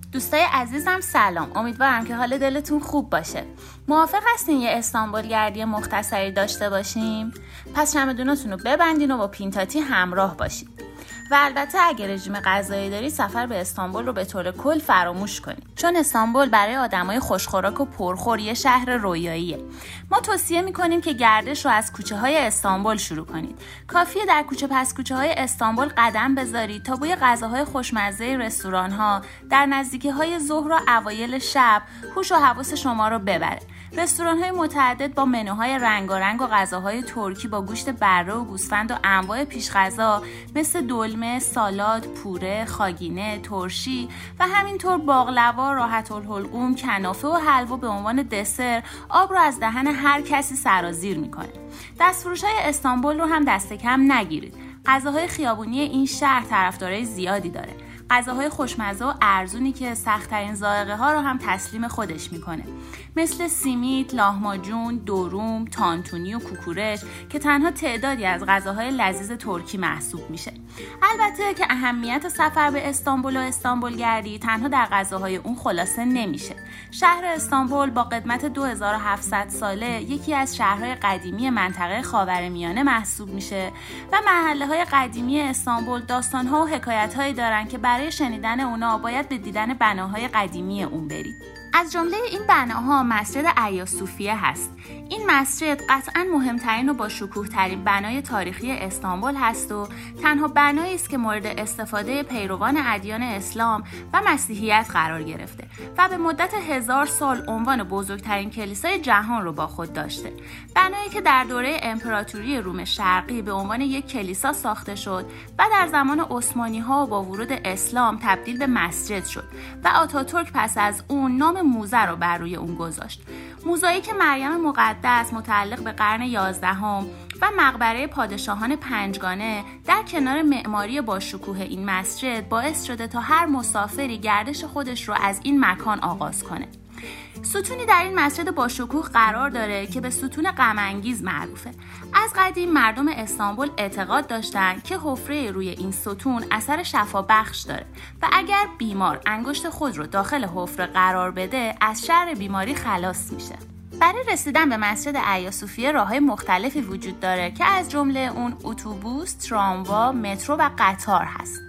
دوستای عزیزم سلام، امیدوارم که حال دلتون خوب باشه. موافق هستین یه استانبول گردی مختصری داشته باشیم؟ پس چمدوناتون رو ببندین و با پینتاتی همراه باشید. و البته اگه رژیم غذایی دارید سفر به استانبول رو به طور کل فراموش کنید، چون استانبول برای آدمای خوشخوراک و پرخور یه شهر رویاییه. ما توصیه میکنیم که گردش رو از کوچه‌های استانبول شروع کنید. کافیه در کوچه پس کوچه‌های استانبول قدم بذارید تا بوی غذاهای خوشمزه رستوران‌ها در نزدیکی‌های ظهر و اوایل شب هوش و حواس شما رو ببره. رستوران‌های متعدد با منوهای رنگارنگ و غذاهای ترکی با گوشت بره و گوسفند و انواع پیش‌غذا مثل دلمه، سالاد، پوره، خاگینه، ترشی و همینطور باقلوا، راحت الحلقوم، کنافه و حلوا به عنوان دسر آب رو از دهن هر کسی سرازیر میکنه. دستفروش‌های استانبول رو هم دست کم نگیرید. غذاهای خیابونی این شهر طرفدارای زیادی داره. غذاهای خوشمزه و ارزونی که سخت‌ترین ذائقه ها رو هم تسلیم خودش میکنه، مثل سیمیت، لاهماجون، دوروم، تانتونی و کوکورش که تنها تعدادی از غذاهای لذیذ ترکی محسوب میشه. البته که اهمیت سفر به استانبول و استانبول گردی تنها در غذاهای اون خلاصه نمیشه. شهر استانبول با قدمت 2700 ساله یکی از شهرهای قدیمی منطقه خاورمیانه محسوب میشه و محله‌های قدیمی استانبول داستان‌ها و حکایت‌هایی دارن که برای شنیدن اونا باید به دیدن بناهای قدیمی اون برید. از جمله این بناها مسجد ایاصوفیه هست. این مسجد قطعاً مهمترین و با شکوه ترین بنای تاریخی استانبول هست و تنها بنایی است که مورد استفاده پیروان ادیان اسلام و مسیحیت قرار گرفته و به مدت 1000 سال عنوان بزرگترین کلیسای جهان رو با خود داشته. بنایی که در دوره امپراتوری روم شرقی به عنوان یک کلیسا ساخته شد و در زمان عثمانی‌ها با ورود اسلام تبدیل به مسجد شد و آتاتورک پس از اون نام موزه رو بر روی اون گذاشت. موزه‌ای که مریم مقدس متعلق به قرن 11 و مقبره پادشاهان پنجگانه در کنار معماری با شکوه این مسجد باعث شده تا هر مسافری گردش خودش رو از این مکان آغاز کنه. ستونی در این مسجد با شکوه قرار داره که به ستون غم‌انگیز معروفه. از قدیم مردم استانبول اعتقاد داشتن که حفره روی این ستون اثر شفابخش داره و اگر بیمار انگشت خود رو داخل حفره قرار بده از شر بیماری خلاص میشه. برای رسیدن به مسجد ایاصوفیه راه‌های مختلفی وجود داره که از جمله اون اتوبوس، تراموا، مترو و قطار هست.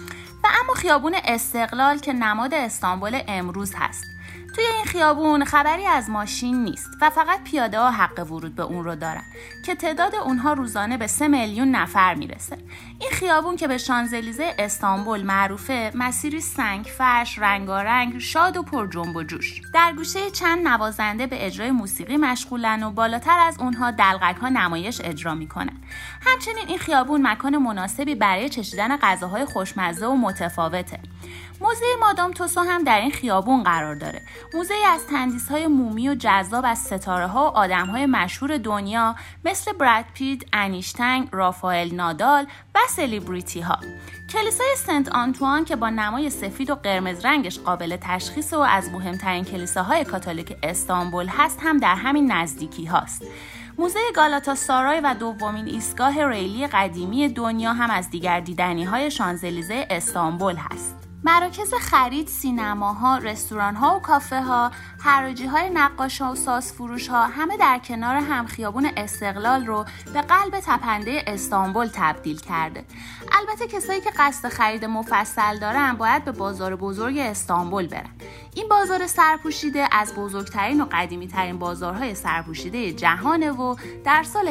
و اما خیابون استقلال که نماد استانبول امروز هست. توی این خیابون خبری از ماشین نیست و فقط پیاده‌ها حق ورود به اون رو دارن که تعداد اونها روزانه به 3 میلیون نفر میرسه. این خیابون که به شانزلیزه استانبول معروفه، مسیری سنگفرش، رنگارنگ، شاد و پر جنب و جوش. در گوشه چند نوازنده به اجرای موسیقی مشغولن و بالاتر از اونها دلقک‌ها نمایش اجرا میکنن. همچنین این خیابون مکان مناسبی برای چشیدن غذاهای خوشمزه و متفاوته. موزه مادام توسو هم در این خیابون قرار داره. موزه‌ای از تندیس‌های مومی و جذاب از ستاره‌ها و آدم‌های مشهور دنیا مثل براد پیت، انیشتین، رافائل نادال و سلبریتی‌ها. کلیسای سنت آنتوان که با نمای سفید و قرمز رنگش قابل تشخیص و از مهمترین کلیساهای کاتولیک استانبول هست هم در همین نزدیکی هاست. موزه گالاتاسارای و دومین ایستگاه ریلی قدیمی دنیا هم از دیگر دیدنی‌های شانزلیزه استانبول هست. مراکز خرید، سینماها، رستوران‌ها و کافه‌ها، حراجی‌های نقاش‌ها و سازفروش‌ها همه در کنار هم خیابون استقلال رو به قلب تپنده استانبول تبدیل کرده. البته کسایی که قصد خرید مفصل دارن باید به بازار بزرگ استانبول برن. این بازار سرپوشیده از بزرگترین و قدیمی‌ترین بازارهای سرپوشیده جهانه و در سال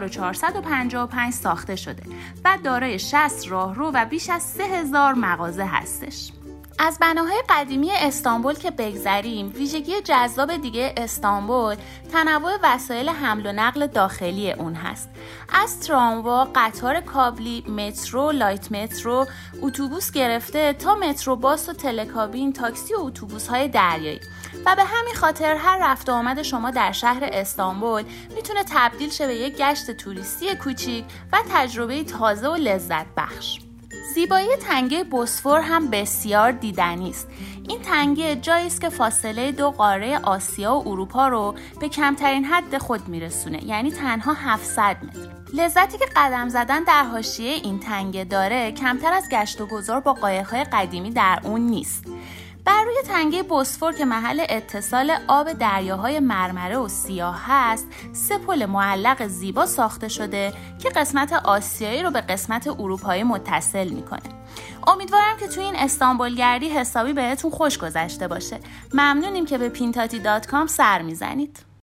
1455 ساخته شده و دارای 60 راهرو و بیش از 3000 مغازه هستش. از بناهای قدیمی استانبول که بگذریم، ویژگی جذاب دیگه استانبول تنوع وسایل حمل و نقل داخلی اون هست. از تراموا، قطار کابلی، مترو، لایت مترو، اتوبوس گرفته تا متروباس و تلکابین، تاکسی و اتوبوس‌های دریایی. و به همین خاطر هر رفت و آمد شما در شهر استانبول میتونه تبدیل شه به یک گشت توریستی کوچیک و تجربه تازه و لذت بخش. زیبایی تنگه بوسفور هم بسیار دیدنی است. این تنگه جایی است که فاصله دو قاره آسیا و اروپا رو به کمترین حد خود میرسونه، یعنی تنها 700 متر. لذتی که قدم زدن در حاشیه این تنگه داره کمتر از گشت و گذار با قایق‌های قدیمی در اون نیست. بر روی تنگه بوسفور که محل اتصال آب دریاهای مرمره و سیاه هست 3 پل معلق زیبا ساخته شده که قسمت آسیایی رو به قسمت اروپایی متصل میکنه. امیدوارم که توی این استانبول گردی حسابی بهتون خوش گذشته باشه. ممنونیم که به pintati.com سر میزنید.